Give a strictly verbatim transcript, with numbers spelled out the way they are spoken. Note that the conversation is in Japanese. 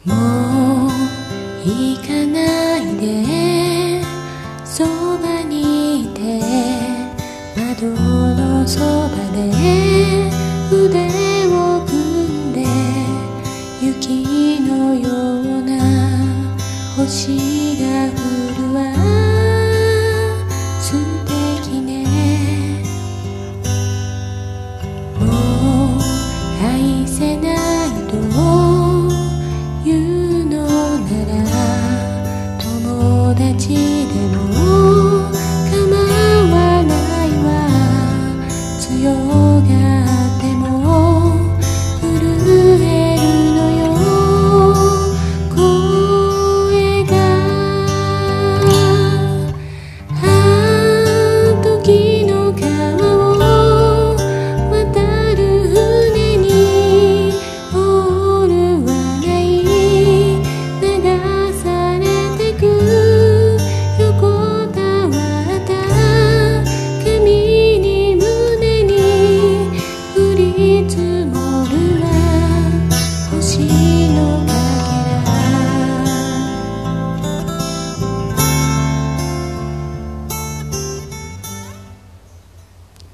もう行かないで、そばにいて、窓のそばで腕を組んで、雪のような星が降るわ、素敵ね。もう愛せないと言うのなら、友達でも構わないわ、強い